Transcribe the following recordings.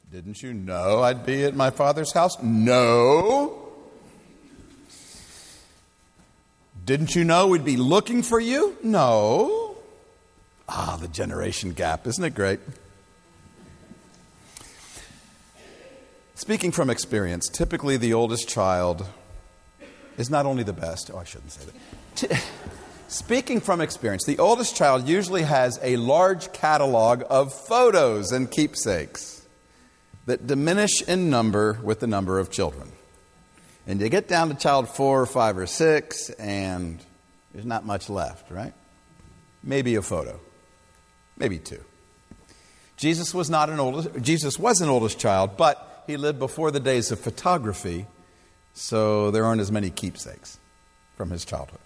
Didn't you know I'd be at my Father's house? No. Didn't you know we'd be looking for you? No. The generation gap. Isn't it great? Speaking from experience, typically the oldest child is not only the best. I shouldn't say that. Speaking from experience, the oldest child usually has a large catalog of photos and keepsakes that diminish in number with the number of children. And you get down to child 4 or 5 or 6, and there's not much left, right? Maybe a photo. Maybe 2. Jesus was an oldest child, but he lived before the days of photography, so there aren't as many keepsakes from his childhood.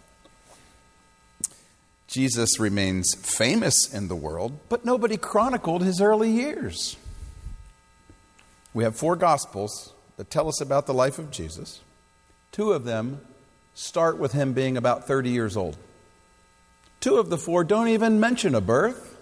Jesus remains famous in the world, but nobody chronicled his early years. We have 4 Gospels that tell us about the life of Jesus. 2 of them start with him being about 30 years old. 2 of the 4 don't even mention a birth,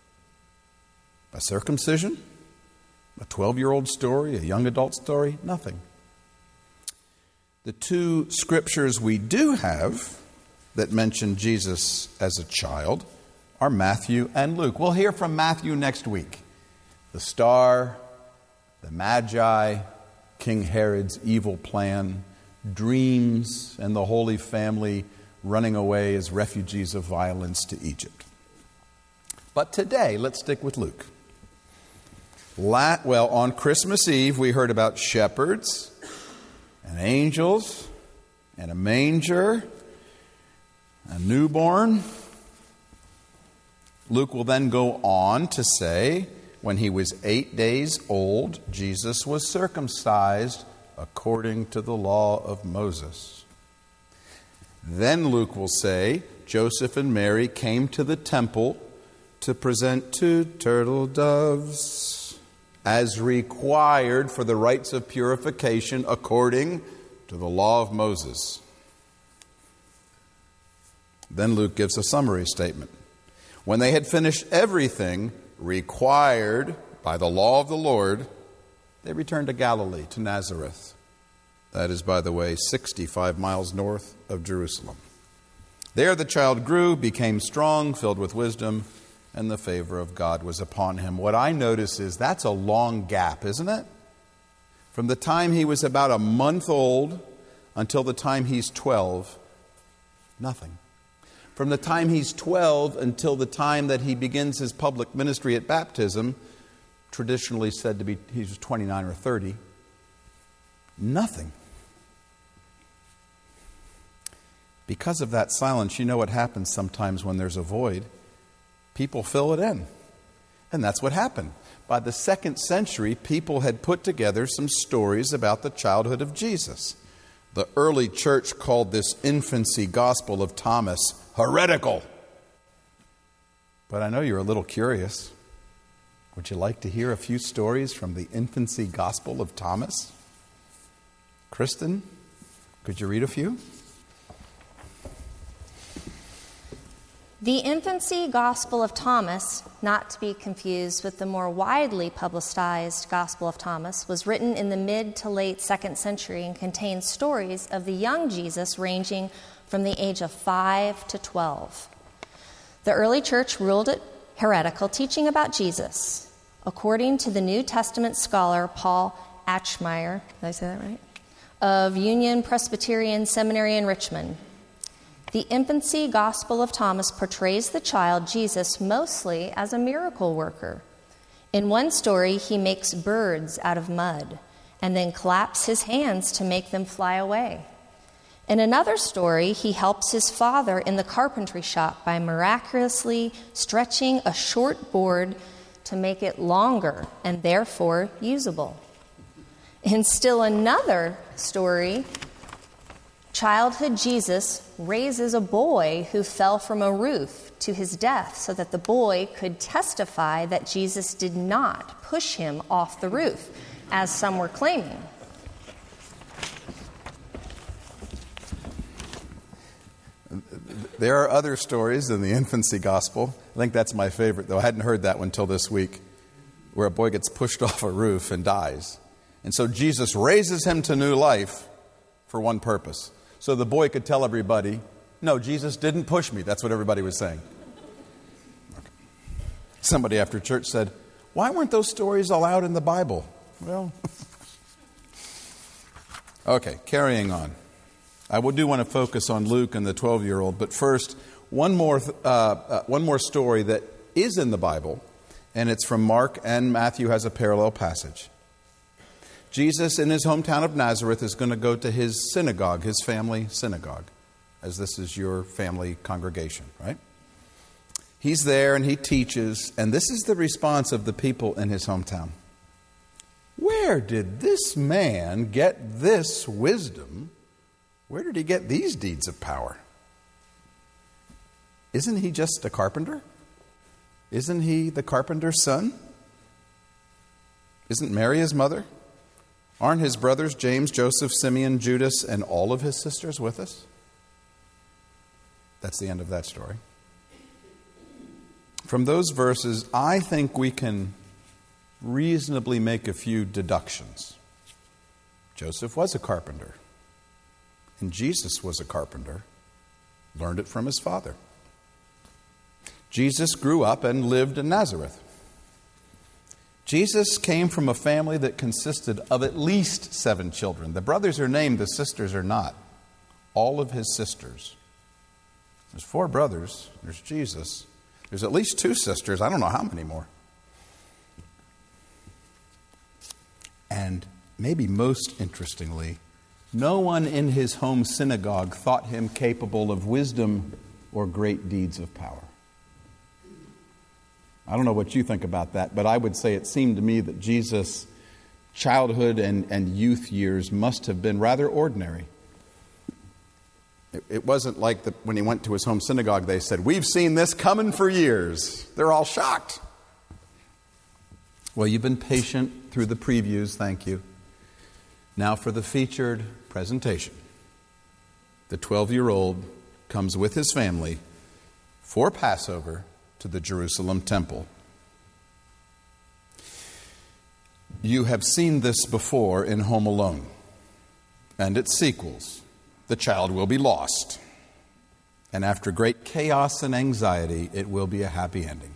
a circumcision, a 12-year-old story, a young adult story, nothing. The 2 scriptures we do have that mention Jesus as a child are Matthew and Luke. We'll hear from Matthew next week. The star, the Magi, King Herod's evil plan, dreams, and the Holy Family running away as refugees of violence to Egypt. But today, let's stick with Luke. On Christmas Eve, we heard about shepherds and angels and a manger, a newborn. Luke will then go on to say, when he was 8 days old, Jesus was circumcised according to the law of Moses. Then Luke will say, Joseph and Mary came to the temple to present 2 turtle doves as required for the rites of purification according to the law of Moses. Then Luke gives a summary statement. When they had finished everything required by the law of the Lord, they returned to Galilee, to Nazareth. That is, by the way, 65 miles north of Jerusalem. There the child grew, became strong, filled with wisdom, and the favor of God was upon him. What I notice is that's a long gap, isn't it? From the time he was about a month old until the time he's 12, nothing. From the time he's 12 until the time that he begins his public ministry at baptism, traditionally said to be he was 29 or 30, nothing. Because of that silence, you know what happens sometimes when there's a void? People fill it in. And that's what happened. By the 2nd century, people had put together some stories about the childhood of Jesus. The early church called this infancy gospel of Thomas heretical. But I know you're a little curious. Would you like to hear a few stories from the infancy gospel of Thomas? Kristen, could you read a few? The infancy Gospel of Thomas, not to be confused with the more widely publicized Gospel of Thomas, was written in the mid to late 2nd century and contains stories of the young Jesus ranging from the age of 5 to 12. The early church ruled it heretical teaching about Jesus. According to the New Testament scholar Paul Achmeyer, did I say that right? Of Union Presbyterian Seminary in Richmond, the infancy Gospel of Thomas portrays the child Jesus mostly as a miracle worker. In one story, he makes birds out of mud and then claps his hands to make them fly away. In another story, he helps his father in the carpentry shop by miraculously stretching a short board to make it longer and therefore usable. In still another story, childhood Jesus raises a boy who fell from a roof to his death so that the boy could testify that Jesus did not push him off the roof, as some were claiming. There are other stories in the infancy gospel. I think that's my favorite, though. I hadn't heard that one until this week, where a boy gets pushed off a roof and dies. And so Jesus raises him to new life for one purpose. So the boy could tell everybody, no, Jesus didn't push me. That's what everybody was saying. Okay. Somebody after church said, why weren't those stories allowed in the Bible? Well, okay, carrying on. I do want to focus on Luke and the 12-year-old, but first, one more story that is in the Bible, and it's from Mark, and Matthew has a parallel passage. Jesus, in his hometown of Nazareth, is going to go to his synagogue, his family synagogue, as this is your family congregation, right? He's there and he teaches, and this is the response of the people in his hometown. Where did this man get this wisdom? Where did he get these deeds of power? Isn't he just a carpenter? Isn't he the carpenter's son? Isn't Mary his mother? Aren't his brothers James, Joseph, Simeon, Judas, and all of his sisters with us? That's the end of that story. From those verses, I think we can reasonably make a few deductions. Joseph was a carpenter, and Jesus was a carpenter, learned it from his father. Jesus grew up and lived in Nazareth. Jesus came from a family that consisted of at least 7 children. The brothers are named, the sisters are not. All of his sisters. There's 4 brothers. There's Jesus. There's at least 2 sisters. I don't know how many more. And maybe most interestingly, no one in his home synagogue thought him capable of wisdom or great deeds of power. I don't know what you think about that, but I would say it seemed to me that Jesus' childhood and youth years must have been rather ordinary. It wasn't like when he went to his home synagogue, they said, we've seen this coming for years. They're all shocked. Well, you've been patient through the previews, thank you. Now for the featured presentation. The 12-year-old comes with his family for Passover to the Jerusalem temple. You have seen this before in Home Alone and its sequels. The child will be lost. And after great chaos and anxiety, it will be a happy ending.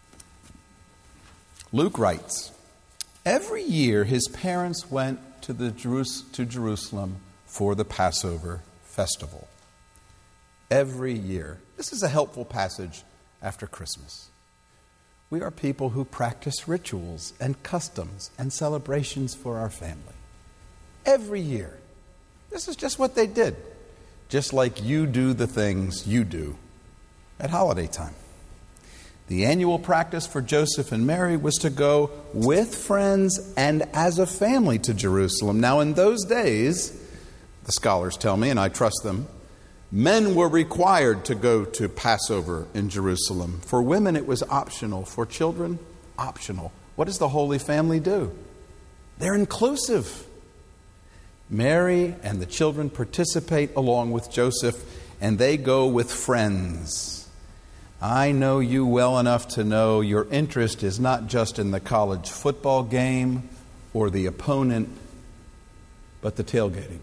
Luke writes, every year his parents went to Jerusalem for the Passover festival. Every year. This is a helpful passage after Christmas. We are people who practice rituals and customs and celebrations for our family. Every year. This is just what they did. Just like you do the things you do at holiday time. The annual practice for Joseph and Mary was to go with friends and as a family to Jerusalem. Now, in those days, the scholars tell me, and I trust them, men were required to go to Passover in Jerusalem. For women, it was optional. For children, optional. What does the Holy Family do? They're inclusive. Mary and the children participate along with Joseph, and they go with friends. I know you well enough to know your interest is not just in the college football game or the opponent, but the tailgating.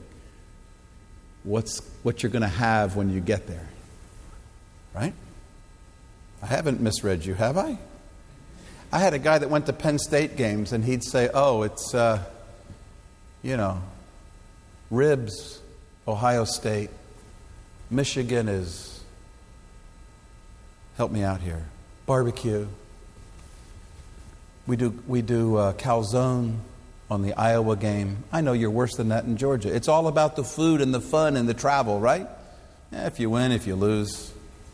What you're going to have when you get there. Right? I haven't misread you, have I? I had a guy that went to Penn State games, and he'd say, oh, it's, ribs, Ohio State. Michigan is, help me out here, barbecue. We do calzone on the Iowa game. I know you're worse than that in Georgia. It's all about the food and the fun and the travel, right? If you win, if you lose.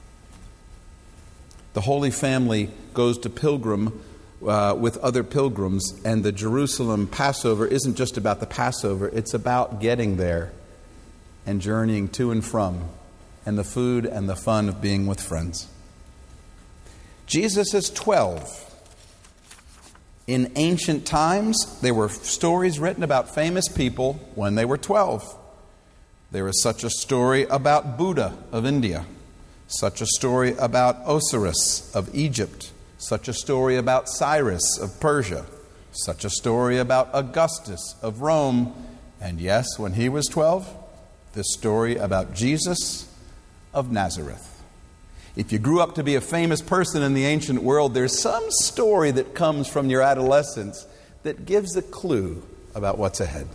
The Holy Family goes to pilgrim with other pilgrims, and the Jerusalem Passover isn't just about the Passover. It's about getting there and journeying to and from, and the food and the fun of being with friends. Jesus is 12. In ancient times, there were stories written about famous people when they were 12. There is such a story about Buddha of India, such a story about Osiris of Egypt, such a story about Cyrus of Persia. Such a story about Augustus of Rome. And yes, when he was 12, this story about Jesus of Nazareth. If you grew up to be a famous person in the ancient world, there's some story that comes from your adolescence that gives a clue about what's ahead.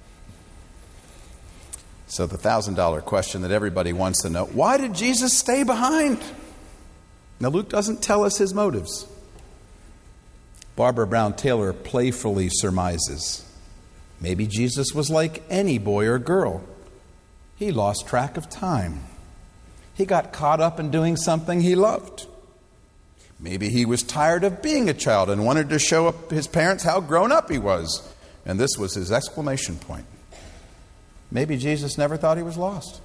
So the $1,000 question that everybody wants to know, why did Jesus stay behind? Now, Luke doesn't tell us his motives. Barbara Brown Taylor playfully surmises, maybe Jesus was like any boy or girl. He lost track of time. He got caught up in doing something he loved. Maybe he was tired of being a child and wanted to show up his parents how grown up he was. And this was his exclamation point. Maybe Jesus never thought he was lost.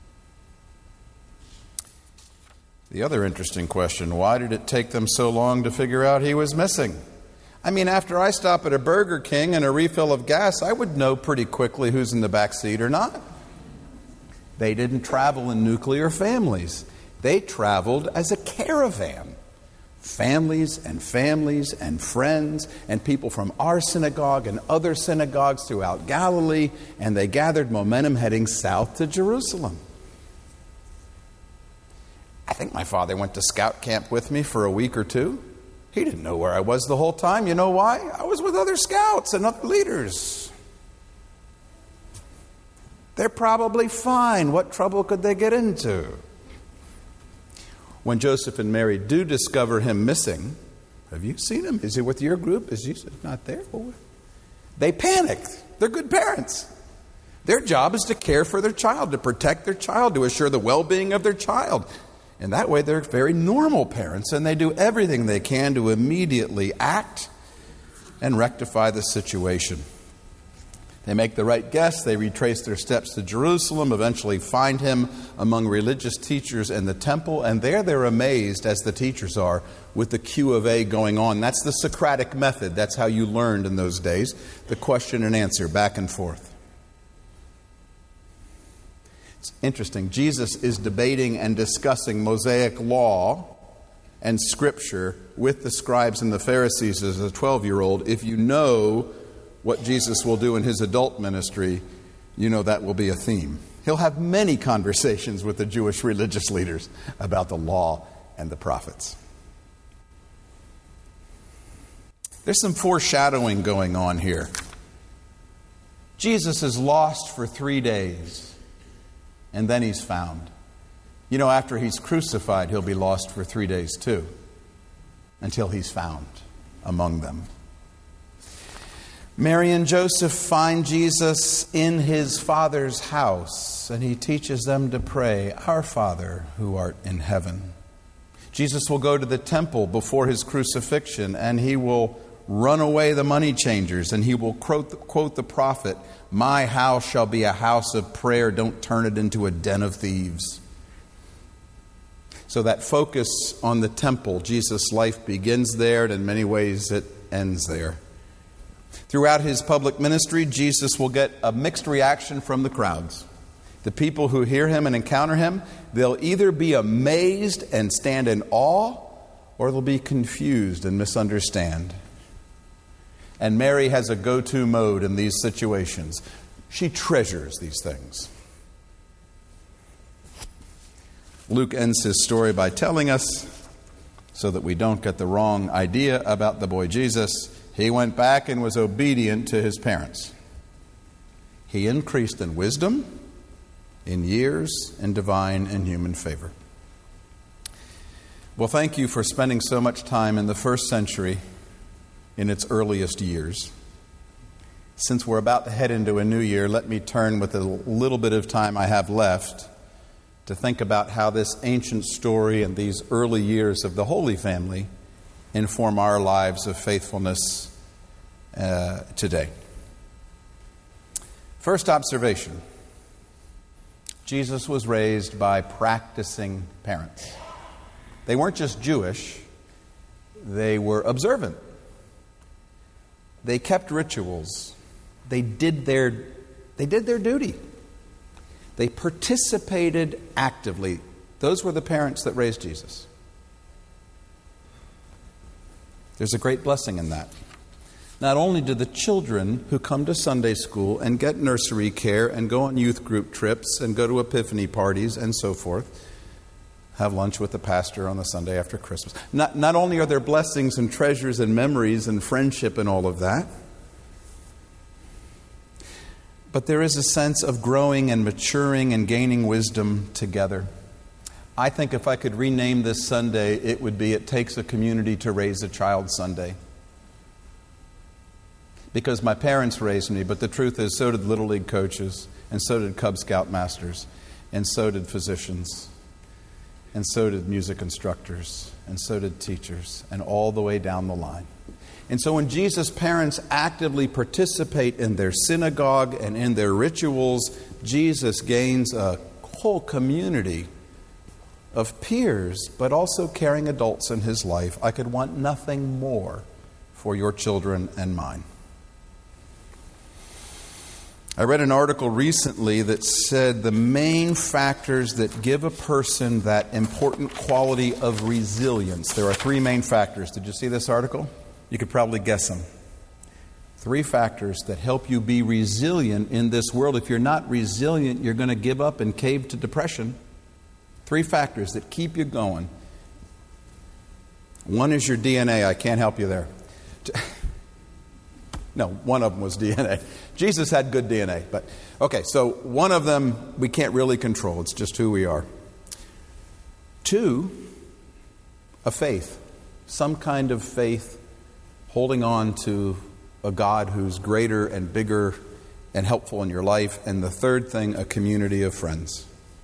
The other interesting question, why did it take them so long to figure out he was missing? I mean, after I stop at a Burger King and a refill of gas, I would know pretty quickly who's in the back seat or not. They didn't travel in nuclear families. They traveled as a caravan. Families and friends and people from our synagogue and other synagogues throughout Galilee, and they gathered momentum heading south to Jerusalem. I think my father went to scout camp with me for a week or two. He didn't know where I was the whole time. You know why? I was with other scouts and other leaders. They're probably fine. What trouble could they get into? When Joseph and Mary do discover him missing, have you seen him? Is he with your group? Is Jesus not there? They panic. They're good parents. Their job is to care for their child, to protect their child, to assure the well-being of their child. And that way they're very normal parents, and they do everything they can to immediately act and rectify the situation. They make the right guess. They retrace their steps to Jerusalem, eventually find him among religious teachers in the temple, and there they're amazed, as the teachers are, with the Q of A going on. That's the Socratic method. That's how you learned in those days, the question and answer, back and forth. It's interesting. Jesus is debating and discussing Mosaic law and Scripture with the scribes and the Pharisees as a 12-year-old. If you know what Jesus will do in his adult ministry, you know that will be a theme. He'll have many conversations with the Jewish religious leaders about the law and the prophets. There's some foreshadowing going on here. Jesus is lost for 3 days. And then he's found. You know, after he's crucified, he'll be lost for 3 days too, until he's found among them. Mary and Joseph find Jesus in his Father's house, and he teaches them to pray, "Our Father who art in heaven." Jesus will go to the temple before his crucifixion, and he will run away the money changers, and he will quote the prophet, "My house shall be a house of prayer. Don't turn it into a den of thieves." So that focus on the temple, Jesus' life begins there, and in many ways it ends there. Throughout his public ministry, Jesus will get a mixed reaction from the crowds. The people who hear him and encounter him, they'll either be amazed and stand in awe, or they'll be confused and misunderstand. And Mary has a go-to mode in these situations. She treasures these things. Luke ends his story by telling us, so that we don't get the wrong idea about the boy Jesus, he went back and was obedient to his parents. He increased in wisdom, in years, in divine and human favor. Well, thank you for spending so much time in the first century in its earliest years. Since we're about to head into a new year, let me turn with a little bit of time I have left to think about how this ancient story and these early years of the Holy Family inform our lives of faithfulness today. First observation: Jesus was raised by practicing parents. They weren't just Jewish, they were observant. They kept rituals. They did their duty. They participated actively. Those were the parents that raised Jesus. There's a great blessing in that. Not only do the children who come to Sunday school and get nursery care and go on youth group trips and go to epiphany parties and so forth, have lunch with the pastor on the Sunday after Christmas. Not only are there blessings and treasures and memories and friendship and all of that, but there is a sense of growing and maturing and gaining wisdom together. I think if I could rename this Sunday, it would be It Takes a Community to Raise a Child Sunday. Because my parents raised me, but the truth is so did Little League coaches, and so did Cub Scout masters, and so did physicians, and so did music instructors, and so did teachers, and all the way down the line. And so when Jesus' parents actively participate in their synagogue and in their rituals, Jesus gains a whole community of peers, but also caring adults in his life. I could want nothing more for your children and mine. I read an article recently that said the main factors that give a person that important quality of resilience. There are 3 main factors. Did you see this article? You could probably guess them. 3 factors that help you be resilient in this world. If you're not resilient, you're going to give up and cave to depression. 3 factors that keep you going. 1 is your DNA. I can't help you there. No, one of them was DNA. Jesus had good DNA. But okay, so one of them we can't really control. It's just who we are. 2, a faith. Some kind of faith, holding on to a God who's greater and bigger and helpful in your life. And the 3rd thing, a community of friends.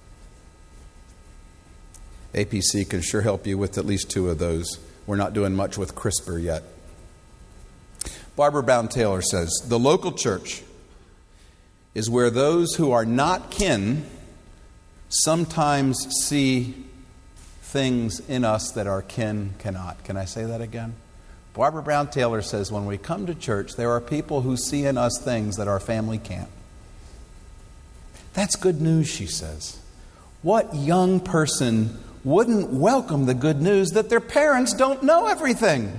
APC can sure help you with at least 2 of those. We're not doing much with CRISPR yet. Barbara Brown Taylor says, the local church is where those who are not kin sometimes see things in us that our kin cannot. Can I say that again? Barbara Brown Taylor says, when we come to church, there are people who see in us things that our family can't. That's good news, she says. What young person wouldn't welcome the good news that their parents don't know everything?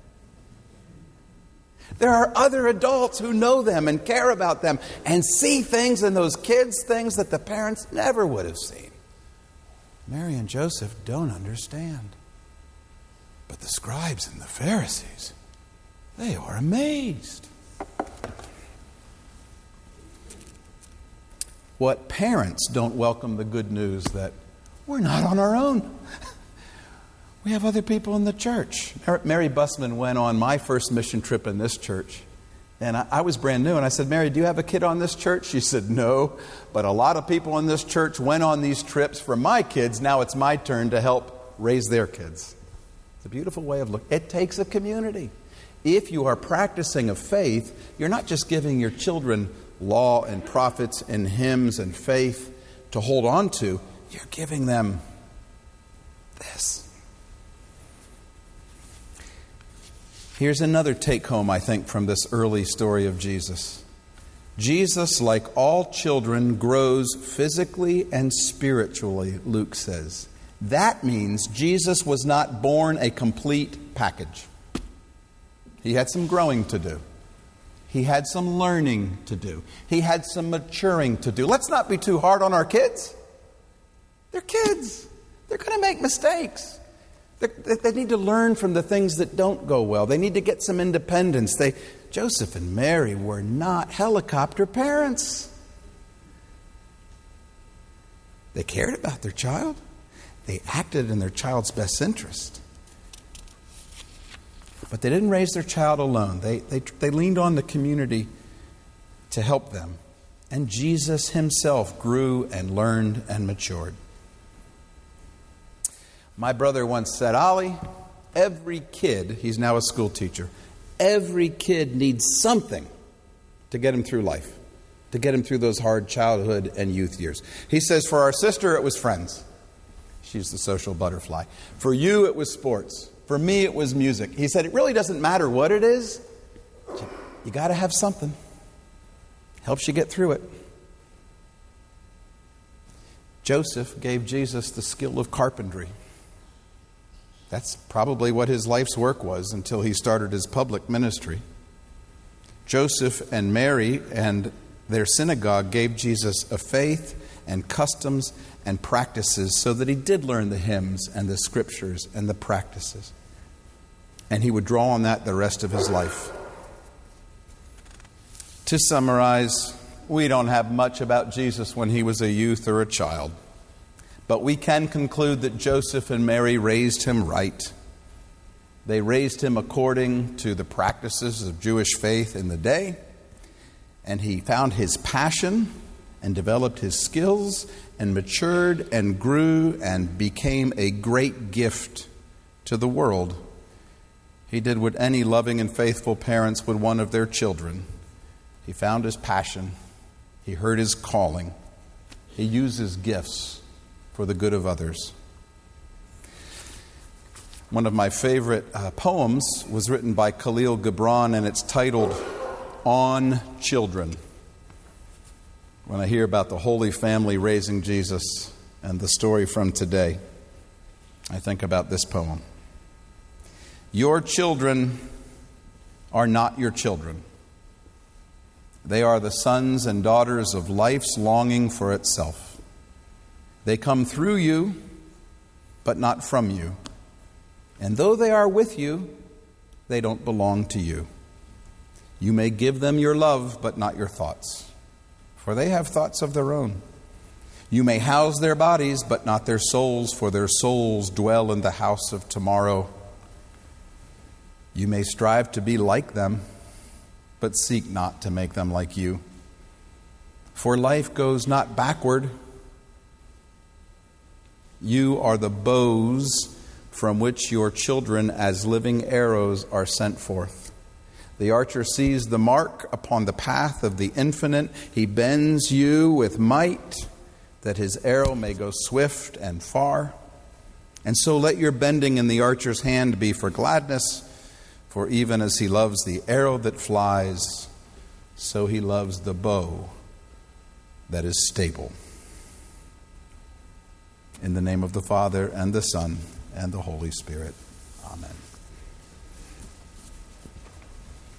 There are other adults who know them and care about them and see things in those kids, things that the parents never would have seen. Mary and Joseph don't understand. But the scribes and the Pharisees, they are amazed. What parents don't welcome the good news that we're not on our own. We have other people in the church. Mary Bussman went on my first mission trip in this church. And I was brand new. And I said, Mary, do you have a kid on this church? She said, no. But a lot of people in this church went on these trips for my kids. Now it's my turn to help raise their kids. It's a beautiful way of looking. It takes a community. If you are practicing a faith, you're not just giving your children law and prophets and hymns and faith to hold on to. You're giving them this. Here's another take-home, I think, from this early story of Jesus. Jesus, like all children, grows physically and spiritually, Luke says. That means Jesus was not born a complete package. He had some growing to do. He had some learning to do. He had some maturing to do. Let's not be too hard on our kids. They're kids. They're going to make mistakes. They need to learn from the things that don't go well. They need to get some independence. Joseph and Mary were not helicopter parents. They cared about their child. They acted in their child's best interest. But they didn't raise their child alone. They leaned on the community to help them. And Jesus himself grew and learned and matured. My brother once said, Ollie, every kid, he's now a school teacher, every kid needs something to get him through life, to get him through those hard childhood and youth years. He says, for our sister, it was friends. She's the social butterfly. For you, it was sports. For me, it was music. He said, it really doesn't matter what it is. You got to have something. Helps you get through it. Joseph gave Jesus the skill of carpentry. That's probably what his life's work was until he started his public ministry. Joseph and Mary and their synagogue gave Jesus a faith and customs and practices so that he did learn the hymns and the scriptures and the practices. And he would draw on that the rest of his life. To summarize, we don't have much about Jesus when he was a youth or a child. But we can conclude that Joseph and Mary raised him right. They raised him according to the practices of Jewish faith in the day. And he found his passion and developed his skills and matured and grew and became a great gift to the world. He did what any loving and faithful parents would want of their children. He found his passion. He heard his calling. He used his gifts for the good of others. One of my favorite poems was written by Khalil Gibran, and it's titled On Children. When I hear about the Holy Family raising Jesus and the story from today, I think about this poem. Your children are not your children. They are the sons and daughters of life's longing for itself. They come through you, but not from you. And though they are with you, they don't belong to you. You may give them your love, but not your thoughts, for they have thoughts of their own. You may house their bodies, but not their souls, for their souls dwell in the house of tomorrow. You may strive to be like them, but seek not to make them like you. For life goes not backward. You are the bows from which your children as living arrows are sent forth. The archer sees the mark upon the path of the infinite. He bends you with might, that his arrow may go swift and far. And so let your bending in the archer's hand be for gladness, for even as he loves the arrow that flies, so he loves the bow that is stable. In the name of the Father, and the Son, and the Holy Spirit. Amen.